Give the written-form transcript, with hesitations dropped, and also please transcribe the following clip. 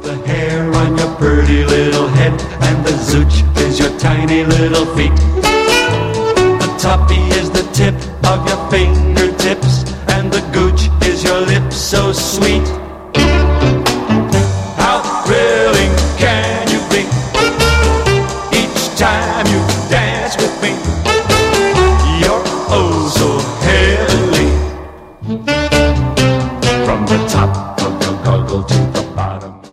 the hair on your pretty little head, and the zooch is your tiny little feet. The toppy is the tip of your fingertips,